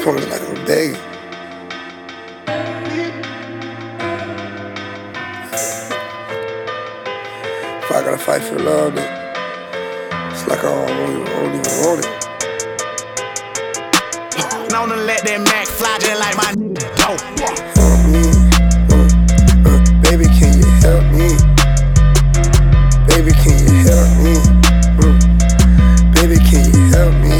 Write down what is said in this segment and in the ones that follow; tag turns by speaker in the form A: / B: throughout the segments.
A: coming like I'm begging. If I gotta fight for love, then it's like I don't even want it.
B: Known to let that Mac fly just like my dope.
A: Help me, baby, can you help me? Baby, can you help me? Baby, can you help me?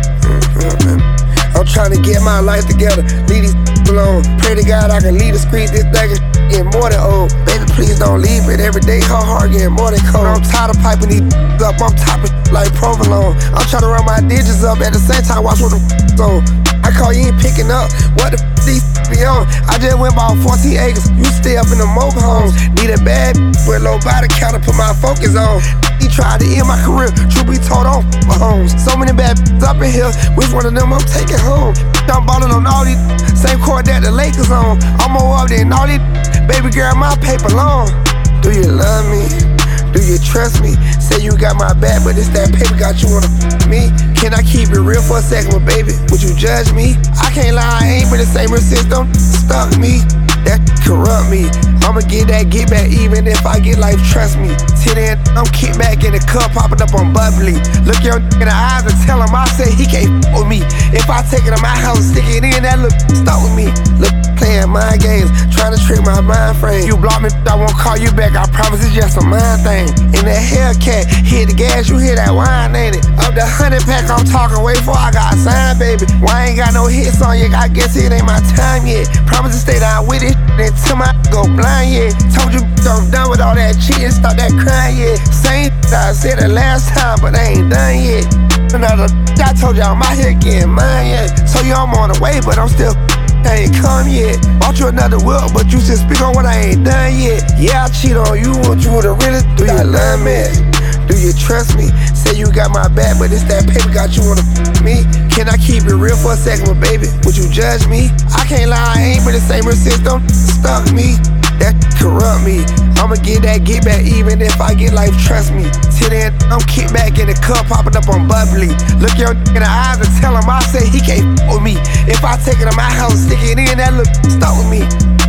A: I'm trying to get my life together, leave these alone. Pray to God I can leave the street, this thing getting more than old. Baby, please don't leave it. Every day her heart getting more than cold. I'm tired of piping these up, I'm topping like provolone. I'm trying to run my digits up at the same time, watch what the on. I call you ain't picking up, what the these be on? I just went bought 14 acres, you stay up in the mobile homes. Need a bad with low body count to put my focus on. He tried to end my career, truth be told on my homes. So many bad up in here, which one of them I'm taking home? I'm ballin' on all these, same court that the Lakers on. I'm more up than all these, baby girl, my paper long. Do you love me? Do you trust me? Say you got my back, but it's that paper got you on me. Can I keep it real for a second, but baby, would you judge me? I can't lie, I ain't been the same since them stuck me. That corrupt me. I'ma get back even if I get life, trust me. Till then, I'm kicked back in the cup, popping up on bubbly. Look your in the eyes and tell him I say he can't with me. If I take it to my house, stick it in, that look stuck with me. Look, playing mind games, trying to trick my mind frame. You block me, I won't call you back, I promise it's just a mind thing. In that Hellcat, hit the gas, you hear that wine, ain't it? Up the 100 pack, I'm talking way before I got signed, baby. Why I ain't got no hits on you? I guess it ain't my time yet. Promise to stay down with it, until my go blind, yeah. Told you I'm done with all that cheating, stop that crying, yeah. Same I said it last time, but I ain't done yet. Another I told you I'm out here getting mine, yeah. So you I'm on the way, but I'm still I ain't come yet. Bought you another whip, but you still speak on what I ain't done yet. Yeah, I cheat on you, want you to really do you love me? Do you trust me? Say you got my back, but it's that paper got you on me. Can I keep it real for a second, but baby, would you judge me? I can't lie, I ain't been the same since them stuck me. That corrupt me. I'ma get back even if I get life, trust me. Till then, I'm kicked back in the cup, popping up on bubbly. Look your in the eyes and tell him I say he can't with me. If I take it to my house, stick it in, that look stuck with me.